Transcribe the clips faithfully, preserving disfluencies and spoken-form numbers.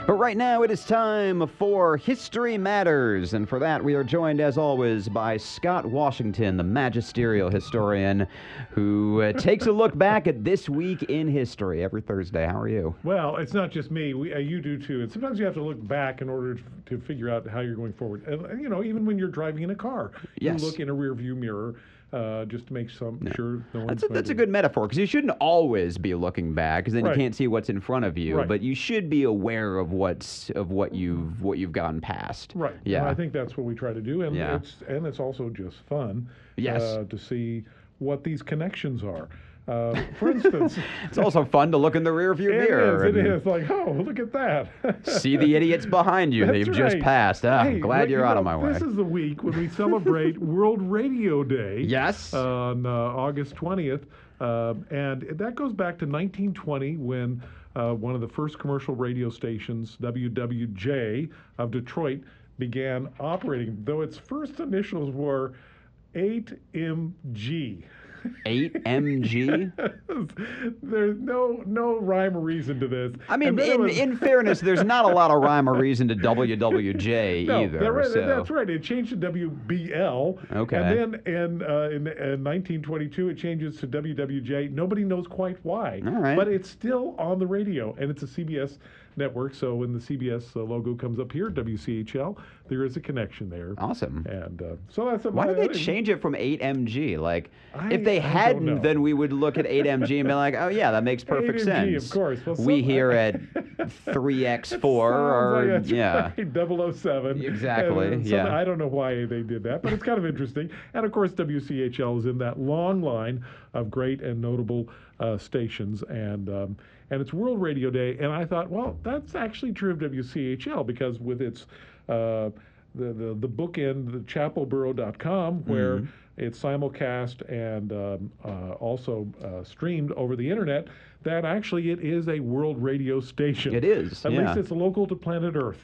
But right now it is time for History Matters, and for that we are joined as always by Scott Washington, the magisterial historian, who uh, takes a look back at this week in history every Thursday. How are you? Well, it's not just me. We, uh, you do too. And sometimes you have to look back in order to, to figure out how you're going forward. And, and, you know, even when you're driving in a car, Yes. you look in a rear view mirror uh, just to make some Yeah. sure no one's That's a, going that's a to- good metaphor, because you shouldn't always be looking back, because then Right. you can't see what's in front of you. Right. But you should be aware of what's of what you've what you've gone past. Right. Yeah. And I think that's what we try to do, and Yeah. it's and it's also just fun. Yes. Uh, to see what these connections are. Uh, for instance, It's also fun to look in the rearview it mirror is. It and is like, oh, look at that. see the idiots behind you that That's you've just right. passed. Ah, Hey, I'm glad well, you're you out of know, my way. This is the week when we celebrate World Radio Day. Yes. On uh, August twentieth. Uh, and that goes back to nineteen twenty when uh, one of the first commercial radio stations, W W J of Detroit, began operating, though its first initials were eight M G. eight M G? There's no no rhyme or reason to this. I mean, And then it in, was- in fairness, there's not a lot of rhyme or reason to W W J No, either. they're right, so. that's right. It changed to W B L. Okay. And then in, uh, in, in nineteen twenty-two, it changes to W W J. Nobody knows quite why. All right. But it's still on the radio, and it's a C B S network. So when the C B S uh, logo comes up here, W C H L, there is a connection there. Awesome. And uh, so that's a, Why did they uh, change it from eight M G? Like, I- if they I don't hadn't, know. then we would look at eight M G and be like, oh, yeah, that makes perfect eight M G, sense. of course. Well, we some- here at three X four Sounds are, like that's yeah. right, double oh seven. Exactly, And, uh, yeah. I don't know why they did that, but it's kind of interesting. And of course, W C H L is in that long line of great and notable uh, stations, and um, and it's World Radio Day. And I thought, well, that's actually true of W C H L, because with its uh, the, the the bookend, the chapelboro dot com, where Mhm. it's simulcast and um, uh, also uh, streamed over the internet, that actually it is a world radio station. It is, At yeah. least it's local to planet Earth.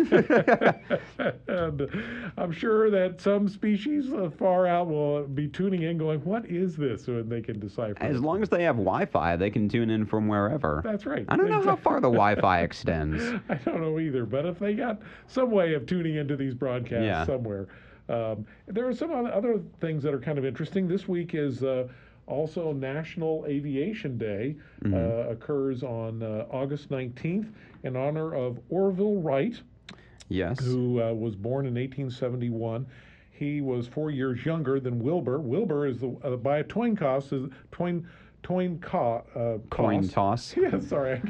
And I'm sure that some species uh, far out will be tuning in going, what is this? And they can decipher As it. long as they have Wi-Fi, they can tune in from wherever. That's right. I don't know how Exact- far the Wi-Fi extends. I don't know either, but if they got some way of tuning into these broadcasts Yeah. somewhere. Um, there are some oth- other things that are kind of interesting. This week is uh, also National Aviation Day. Mm-hmm. Uh, occurs on uh, August nineteenth in honor of Orville Wright, Yes. who uh, was born in eighteen seventy-one. He was four years younger than Wilbur. Wilbur is the uh, by a coin toss is coin coin co- uh, Coin toss. toss. Yeah, sorry.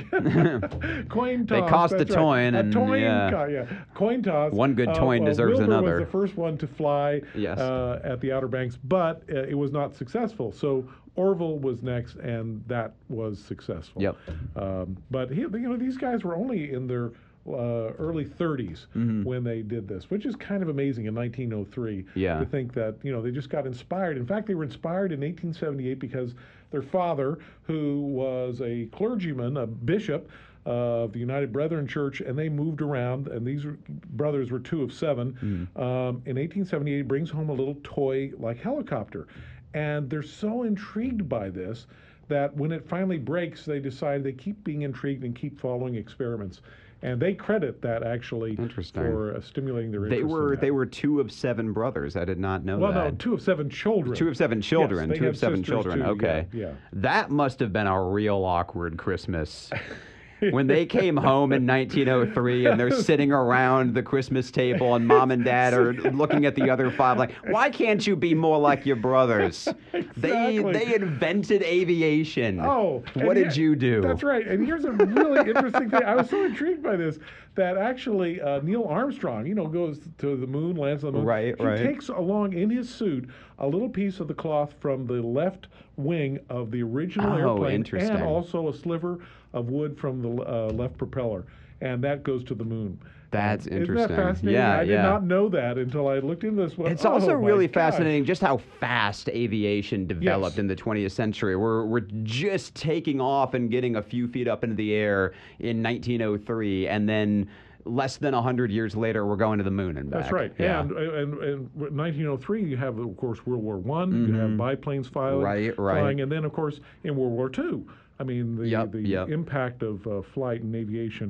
Coin toss. They cost a that's right. coin, A and, coin yeah. co- yeah. Coin toss. One good Uh, coin uh, deserves Wilbur another. was the first one to fly Yes. uh, at the Outer Banks, but uh, it was not successful. So Orville was next, and that was successful. Yep. Um, but he, you know, these guys were only in their uh, early thirties Mhm. when they did this, which is kind of amazing in nineteen oh three Yeah. to think that, you know, they just got inspired. In fact, they were inspired in eighteen seventy-eight because their father, who was a clergyman, a bishop of the United Brethren Church, and they moved around, and these were- brothers were two of seven. Um, in eighteen seventy-eight, he brings home a little toy-like helicopter. And they're so intrigued by this that when it finally breaks, they decide they keep being intrigued and keep following experiments. And they credit that actually Interesting. for uh, stimulating their They interest. in were that. they were two of seven brothers. I did not know well, that. no, two of seven children. Two of seven children. Yes, they two had of seven sisters, children. too, Okay. Yeah, yeah. That must have been a real awkward Christmas. When they came home in nineteen oh three and they're sitting around the Christmas table and mom and dad are looking at the other five like, why can't you be more like your brothers? They Exactly. they invented aviation. Oh, and What did he- you do? That's right. And here's a really interesting thing. I was so intrigued by this that actually uh, Neil Armstrong, you know, goes to the moon, lands on the moon. Right, he right. takes along in his suit a little piece of the cloth from the left wing of the original Oh, airplane, interesting. and also a sliver of wood from the uh, left propeller, and that goes to the moon. That's Um, interesting. Isn't that fascinating? Yeah, I did yeah. not know that until I looked into this one. It's also Oh, my really gosh. fascinating just how fast aviation developed Yes. in the twentieth century. We're, we're just taking off and getting a few feet up into the air in nineteen oh three, and then less than one hundred years later, we're going to the moon and back. That's right. Yeah. And, and, and in nineteen oh three, you have, of course, World War One. You have biplanes flying, Right, right. flying. And then, of course, in World War Two, I mean, the, Yep, the yep. impact of uh, flight and aviation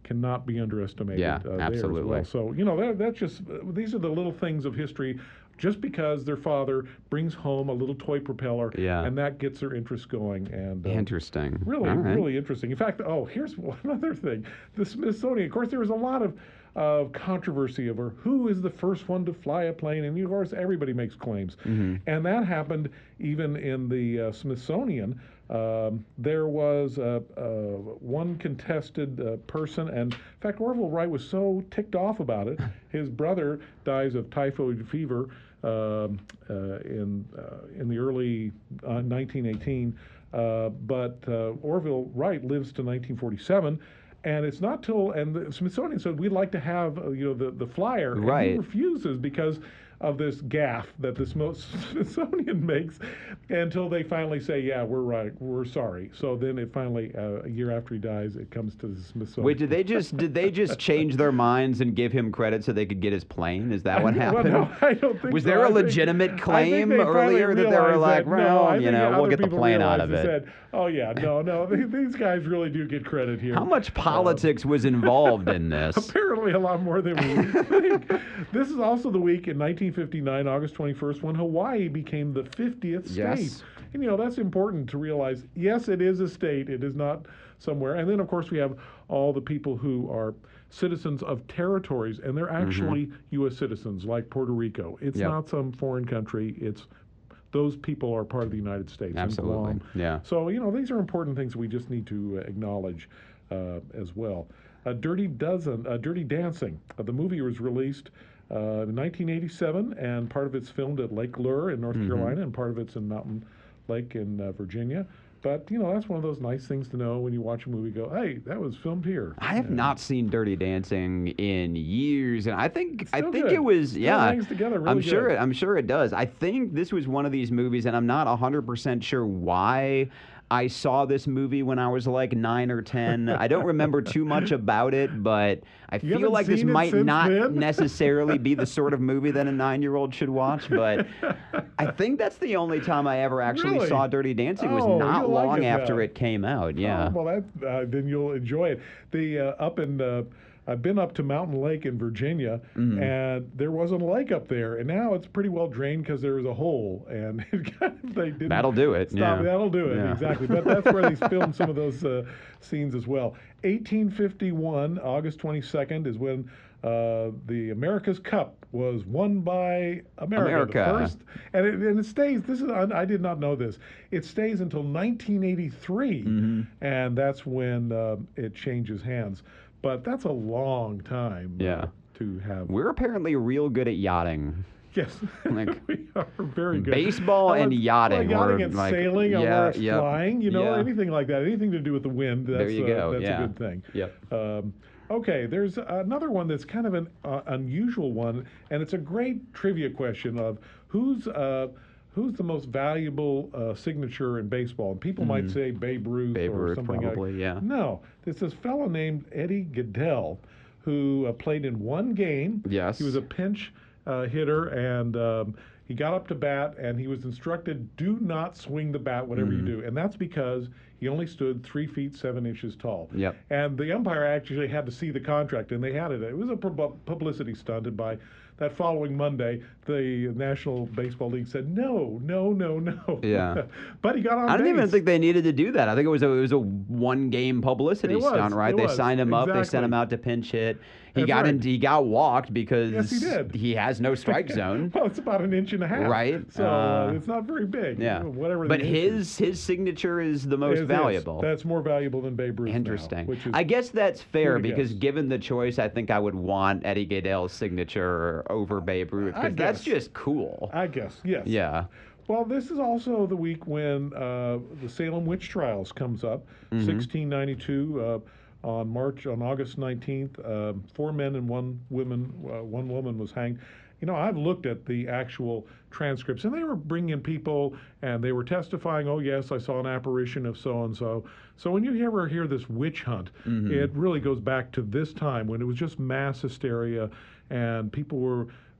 cannot be underestimated. Yeah, uh, absolutely. There as well. So you know that, that's just uh, these are the little things of history. Just because their father brings home a little toy propeller, Yeah. and that gets their interest going. And uh, Interesting. Really, All right. really interesting. In fact, oh, here's one other thing. The Smithsonian, of course, there was a lot of of controversy over who is the first one to fly a plane, and of course, everybody makes claims. Mm-hmm. And that happened even in the uh, Smithsonian. Um, there was uh, uh, one contested uh, person, and in fact, Orville Wright was so ticked off about it. His brother dies of typhoid fever um, uh, in uh, in the early uh, nineteen eighteen, uh, but uh, Orville Wright lives to nineteen forty-seven. And it's not till, and the Smithsonian said, we'd like to have, uh, you know, the, the flyer. And Right. he refuses because of this gaffe that the Smithsonian makes until they finally say, yeah, we're right, we're sorry. So then it finally, uh, a year after he dies, it comes to the Smithsonian. Wait, did they just did they just change their minds and give him credit so they could get his plane? Is that what I, happened? Well, no, I don't think Was so. there a I think- legitimate I think claim they finally earlier that they were realized like, that- well, no, I you think know, we'll other get the people plane out realized of and it? Said, oh yeah, no, no, these, these guys really do get credit here. How much politics was involved in this? Apparently a lot more than we think. This is also the week in nineteen fifty-nine, August twenty-first, when Hawaii became the fiftieth state. Yes. And, you know, that's important to realize. Yes, it is a state. It is not somewhere. And then, of course, we have all the people who are citizens of territories, and they're actually U S citizens, like Puerto Rico. It's Yep. not some foreign country. It's those people are part of the United States. and Absolutely. Guam. Yeah. So, you know, these are important things we just need to uh, acknowledge uh, as well. Uh, Dirty Dozen, uh, Dirty Dancing. Uh, the movie was released uh, in nineteen eighty-seven, and part of it's filmed at Lake Lure in North Mm-hmm. Carolina, and part of it's in Mountain Lake in uh, Virginia. But, you know, that's one of those nice things to know when you watch a movie, go, hey, that was filmed here. I have And not seen Dirty Dancing in years, and I think I still think good. it was Still yeah. hangs together really I'm sure good. it, I'm sure it does. I think this was one of these movies, and I'm not one hundred percent sure why I saw this movie when I was like nine or ten. I don't remember too much about it, but I You feel haven't like this seen it might since not then? necessarily be the sort of movie that a nine-year-old should watch. But I think that's the only time I ever actually Really? saw Dirty Dancing was Oh, not you'll like long it after now. it came out. Yeah. Oh, well, that, uh, then you'll enjoy it. The uh, up in uh, I've been up to Mountain Lake in Virginia, Mm-hmm. and there wasn't a lake up there, and now it's pretty well drained because there was a hole, and it kind of, they didn't. That'll do it, Stop. yeah. That'll do it Yeah. exactly. But that's where they filmed some of those uh, scenes as well. eighteen fifty-one, August twenty-second, is when uh, the America's Cup was won by America. America. The first, and it, and it stays. This is I, I did not know this. It stays until nineteen eighty-three, Mm-hmm. and that's when uh, it changes hands. But that's a long time. uh, Yeah. to have. We're apparently real good at yachting. Yes, Like, we are very good. Baseball and Well, yachting Well, yachting were, and like, sailing, or yeah, where it's yep, flying, you know, yeah. anything like that, anything to do with the wind. That's, There you uh, go, That's yeah. a good thing. Yep. Um, okay, there's another one that's kind of an uh, unusual one, and it's a great trivia question of who's uh, who's the most valuable uh, signature in baseball. And people might say Babe Ruth Mm-hmm. Babe or Ruth, something. probably, like, yeah. No, it's this fellow named Eddie Goodell who uh, played in one game. Yes. He was a pinch uh, hitter, and um, he got up to bat, and he was instructed, do not swing the bat, whatever Mm-hmm. you do. And that's because he only stood three feet seven inches tall. Yep. And the umpire actually had to see the contract, and they had it. It was a pub- publicity stunt, and by that following Monday, the National Baseball League said, no, no, no, no. Yeah. But he got on I don't base. even think they needed to do that. I think it was a, it was a one game publicity It was, stunt, right? it They was, signed him up. They sent exactly. him out to pinch hit. He That's got right. in, he got walked because Yes, he did. he has no strike zone. Well, it's about an inch and a half. Right. So Uh, uh, it's not very big. Yeah. Whatever. But the inch his is. his signature is the most It is. valuable. That's more valuable than Babe Ruth now, Interesting. which is I guess that's fair Who'da because guessed? given the choice, I think I would want Eddie Goodell's signature over Babe Ruth I because that's guess. just cool. I guess, yes. Yeah. Well, this is also the week when uh, the Salem witch trials comes up, Mm-hmm. sixteen ninety-two, uh, on March, on August nineteenth. Uh, four men and one woman, uh, one woman was hanged. You know, I've looked at the actual transcripts, and they were bringing people, and they were testifying. Oh, yes, I saw an apparition of so and so. So when you ever hear this witch hunt, it really goes back to this time when it was just mass hysteria, and people were.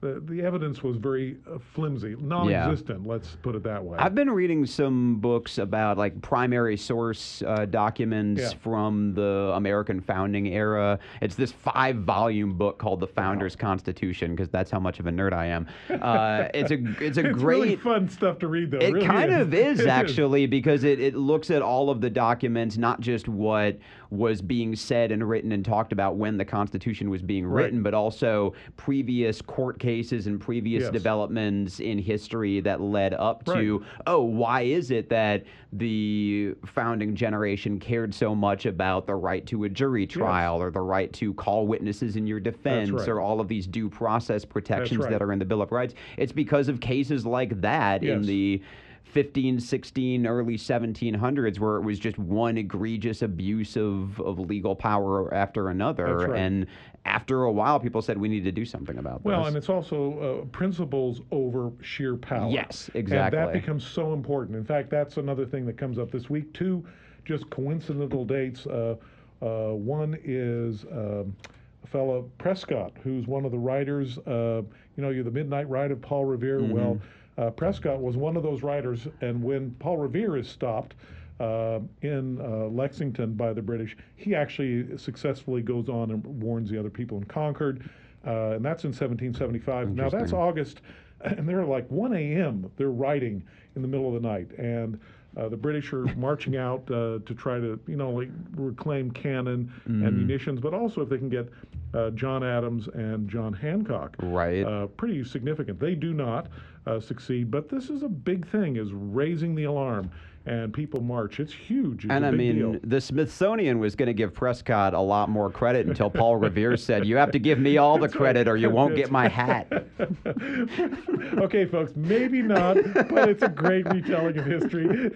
the, the evidence was very uh, flimsy, non-existent. Let's put it that way. I've been reading some books about like primary source uh, documents Yeah. from the American founding era. It's this five-volume book called The Founders Constitution, because that's how much of a nerd I am. Uh, it's a it's a it's great. really fun stuff to read, though. It really kind is. of is It actually because it, it looks at all of the documents, not just what was being said and written and talked about when the Constitution was being Right. written, but also previous court cases and previous Yes. developments in history that led up to, Right. oh, why is it that the founding generation cared so much about the right to a jury trial or the right to call witnesses in your defense right. or all of these due process protections right. that are in the Bill of Rights? It's because of cases like that in Yes. the fifteen, sixteen, early seventeen hundreds, where it was just one egregious abuse of, of legal power after another. That's right. And after a while, people said we need to do something about Well, this. and it's also uh, principles over sheer power. Yes, And exactly. that becomes so important. In fact, that's another thing that comes up this week. Two just coincidental dates. Uh, uh, one is um, a fellow Prescott, who's one of the writers. Uh, you know, you're the Midnight Ride of Paul Revere. Mm-hmm. Well, uh, Prescott was one of those writers, and when Paul Revere is stopped uh, in uh, Lexington by the British, he actually successfully goes on and warns the other people in Concord, uh, and that's in seventeen seventy-five. Now that's Interesting. August, and they're like one a.m. They're writing in the middle of the night, and uh, the British are marching out uh, to try to, you know, like reclaim cannon Mm-hmm. and munitions, but also if they can get uh, John Adams and John Hancock. Right. Uh, pretty significant. They do not uh, succeed, but this is a big thing, is raising the alarm, and people march. It's huge. It's And a I big mean, deal. the Smithsonian was going to give Prescott a lot more credit until Paul Revere said, "You have to give me all the That's credit, right. or you won't That's get my hat." Okay, folks, maybe not, but it's a great retelling of history.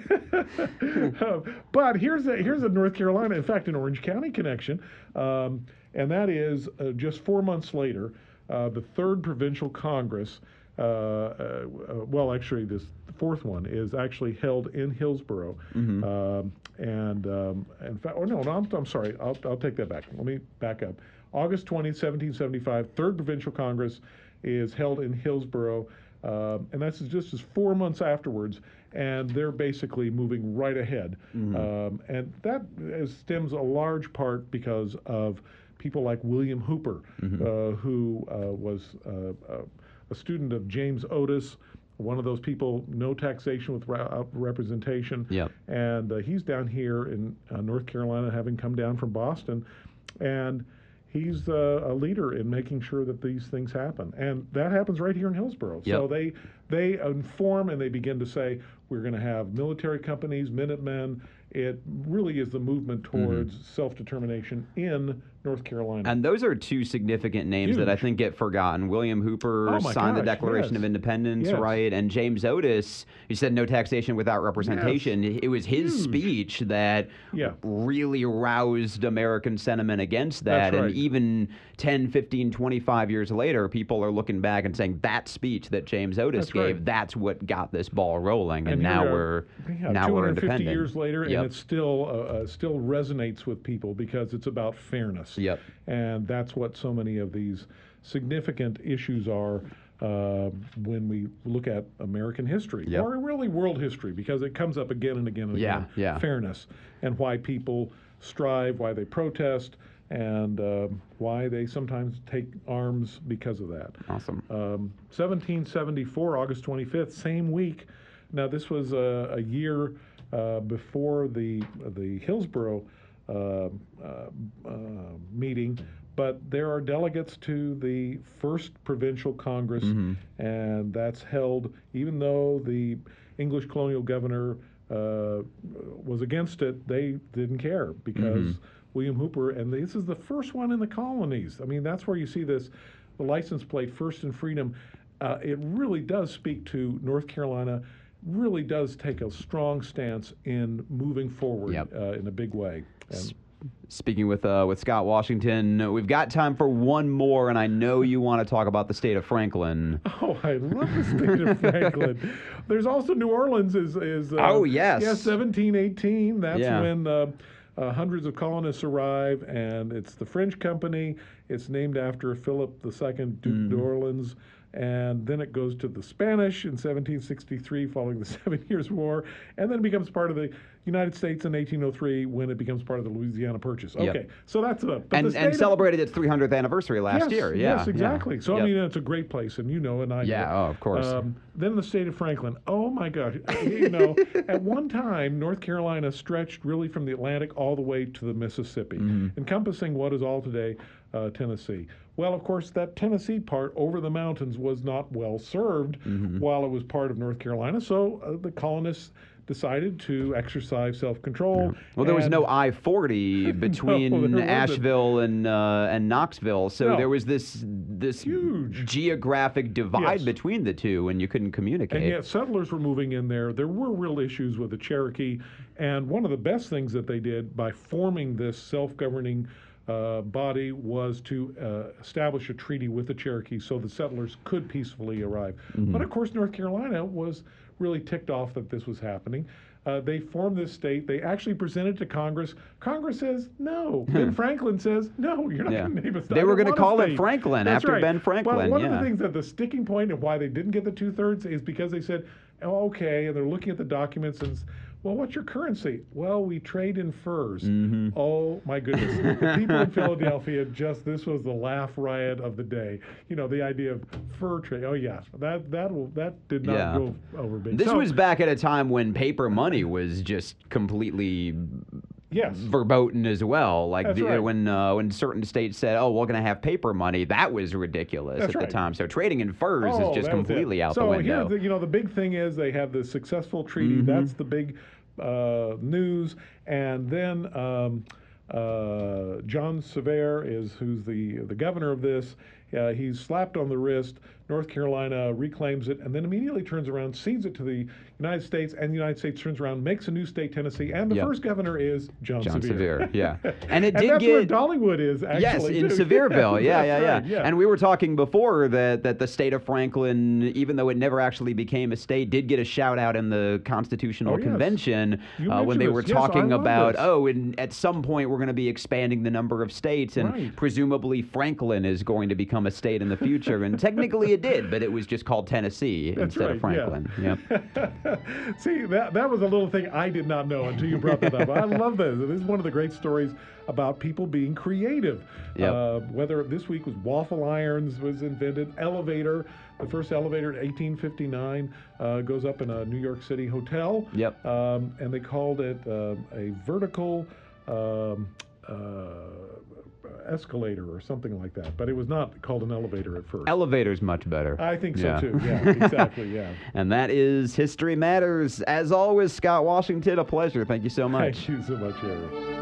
Um, but here's a here's a North Carolina, in fact, an Orange County connection, um, and that is uh, just four months later, uh, the third provincial Congress. Uh, uh, well, actually, this fourth one is actually held in Hillsborough, Mm-hmm. um, and um, in fact, or no, no, I'm, I'm sorry, I'll, I'll take that back. Let me back up. August twentieth, seventeen seventy-five, third provincial Congress is held in Hillsborough, uh, and that's just as four months afterwards, and they're basically moving right ahead, Mm-hmm. um, and that is, stems a large part because of people like William Hooper, Mm-hmm. uh, who uh, was uh, uh, a student of James Otis, one of those people, no taxation with ra- representation. Yep. And uh, he's down here in uh, North Carolina, having come down from Boston. And he's uh, a leader in making sure that these things happen. And that happens right here in Hillsborough. So Yep. they, they inform and they begin to say, we're going to have military companies, Minutemen. It really is the movement towards self-determination in North Carolina. And those are two significant names that I Huge. think get forgotten. William Hooper Oh my signed the gosh, Declaration yes. of Independence, Yes. right? And James Otis, he said no taxation without representation. It was his Huge. speech that Yeah. really roused American sentiment against that. That's right. And even ten, fifteen, twenty-five years later, people are looking back and saying that speech that James Otis That's gave, right. that's what got this ball rolling. And, And now here we we're are, yeah, now we're two hundred fifty independent. years later, Yep. and it still uh, uh, still resonates with people because it's about fairness. Yep. And that's what so many of these significant issues are uh, when we look at American history, Yep. or really world history, because it comes up again and again and Yeah, again. yeah. Fairness, and why people strive, why they protest, and um why they sometimes take arms because of that. Awesome. Um, seventeen seventy-four, August twenty-fifth, same week. Now, this was a, a year uh, before the the Hillsborough uh, uh, uh, meeting, but there are delegates to the first provincial Congress, and that's held even though the English colonial governor uh, was against it. They didn't care because William Hooper, and this is the first one in the colonies. I mean, that's where you see this, the license plate, First in Freedom. Uh, it really does speak to North Carolina, really does take a strong stance in moving forward Yep. uh, in a big way. And Speaking with uh, with Scott Washington, we've got time for one more, and I know you want to talk about the state of Franklin. oh, I love the state of Franklin. There's also New Orleans is is uh, Oh, yes. yeah, seventeen eighteen. That's Yeah. when uh, uh, hundreds of colonists arrive, and it's the French company. It's named after Philip the Second, Duke Mm. d'Orleans, and then it goes to the Spanish in seventeen sixty-three following the Seven Years' War, and then it becomes part of the United States in eighteen oh three when it becomes part of the Louisiana Purchase. Okay, Yep. so that's a... And, and celebrated its three hundredth anniversary last yes, year. Yeah, yes, exactly. Yeah. So, Yep. I mean, it's a great place, and you know, and I Yeah, know. oh, of course. Um, then the state of Franklin. Oh, my gosh. You know, at one time, North Carolina stretched really from the Atlantic all the way to the Mississippi, Mm-hmm. encompassing what is all today uh, Tennessee. Well, of course, that Tennessee part over the mountains was not well served Mm-hmm. while it was part of North Carolina, so uh, the colonists decided to exercise self-control. Well, there was and- no I forty between there wasn't. Asheville and uh, and Knoxville, so No. there was this this Huge. geographic divide Yes. between the two, and you couldn't communicate. And yet settlers were moving in there. There were real issues with the Cherokee. And one of the best things that they did by forming this self-governing uh, body was to uh, establish a treaty with the Cherokee so the settlers could peacefully arrive. Mm-hmm. But of course, North Carolina was really ticked off that this was happening. Uh, they formed this state. They actually presented to Congress. Congress says no. Ben Franklin says no. You're not Yeah. going to name a state. They were going gonna to call it Franklin That's after right. Ben Franklin, Well, one yeah. of the things that the sticking point and why they didn't get the two thirds is because they said, oh, okay, and they're looking at the documents and, s- well, what's your currency? Well, we trade in furs. Mm-hmm. Oh my goodness! The people in Philadelphia just this was the laugh riot of the day. You know, the idea of fur trade. Oh yeah, that that will that did not Yeah. go over big. This So, was back at a time when paper money was just completely yes. verboten as well. Like That's the, right. when uh, when certain states said, "Oh, we're going to have paper money," that was ridiculous That's at right. the time. So trading in furs Oh, is just that was it. completely out so the window. here, the, you know, the big thing is they have the successful treaty. Mm-hmm. That's the big uh, news. And then um, uh, John Sevier is who's the the governor of this. Uh, he's slapped on the wrist. North Carolina reclaims it, and then immediately turns around, cedes it to the United States, and the United States turns around, makes a new state, Tennessee, and the Yep. first governor is John, John Sevier. Sevier, yeah. And it and did that's where get- Dollywood is, actually. Yes, in too. Sevierville. Yeah, yeah, That's yeah, right, yeah. And we were talking before that, that the state of Franklin, even though it never actually became a state, did get a shout out in the Constitutional Oh, yes. Convention You uh, when mentioned they this. were Yes, I talking love about, this. oh, and at some point we're going to be expanding the number of states, and Right. presumably Franklin is going to become a state in the future. And technically it did, but it was just called Tennessee That's instead of right, yeah. Franklin. Yep. See, that that was a little thing I did not know until you brought that up. I love this. This is one of the great stories about people being creative. Yep. Uh, whether this week was waffle irons was invented, elevator, the first elevator in eighteen fifty-nine uh, goes up in a New York City hotel. Yep. Um, and they called it uh, a vertical um, uh, escalator or something like that. But it was not called an elevator at first. Elevator's much better. I think so Yeah. too. Yeah, exactly. Yeah. And that is History Matters. As always, Scott Washington, a pleasure. Thank you so much. Thank you so much, Eric.